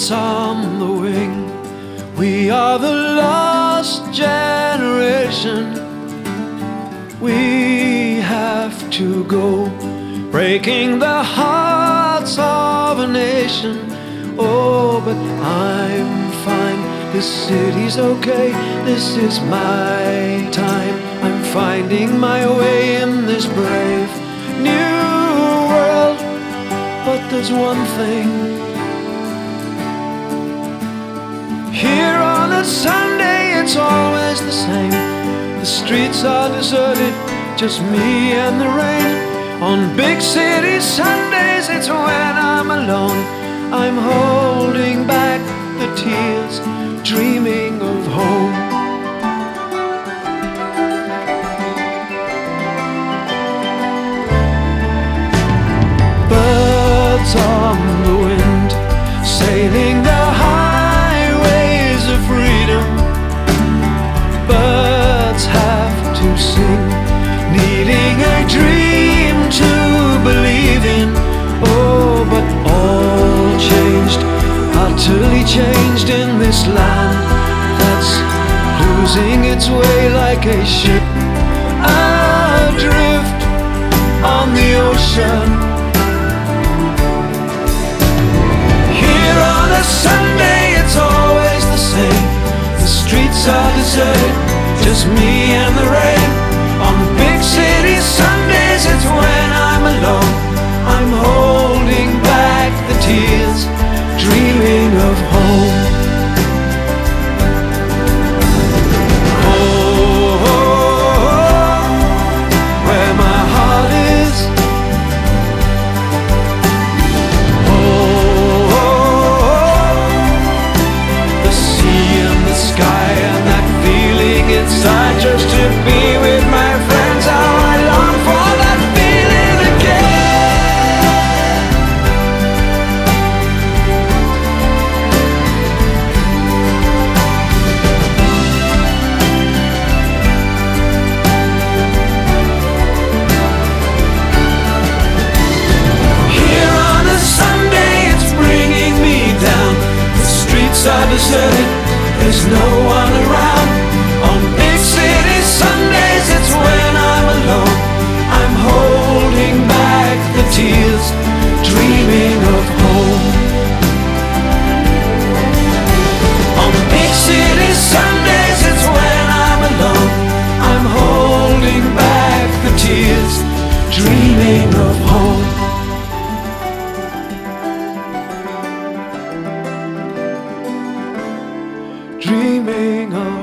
birds on the wing. We are the lost generation. We have to go, breaking the hearts of a nation. Oh, but I'm fine, this city's okay, this is my time. I'm finding my way in this brave new world. But there's one thing, here on a Sunday it's always the same. The streets are deserted, just me and the rain. On big city Sundays it's when I'm alone. I'm holding back the tears, dreaming of home. Birds on the wind, sailing the highways of freedom. Birds have to sing, needing a dream to believe in. Oh, but all changed, utterly changed in this land that's losing its way like a ship adrift on the ocean. Here on a Sunday it's always the same. The streets are deserted, just me and the rain. On big city Sundays it's when I'm alone. I'm holding back the tears, dreaming of home. Oh, oh, oh, where my heart is. Oh, oh, oh, the sea and the sky and that feeling inside, just to be with my friends. How I long for that feeling again. Here on a Sunday it's bringing me down. The streets are deserted, there's no one around. On big city Sundays it's when I'm alone. I'm holding back the tears, dreaming of home. On big city Sundays it's when I'm alone. I'm holding back the tears, dreaming of home. Dreaming of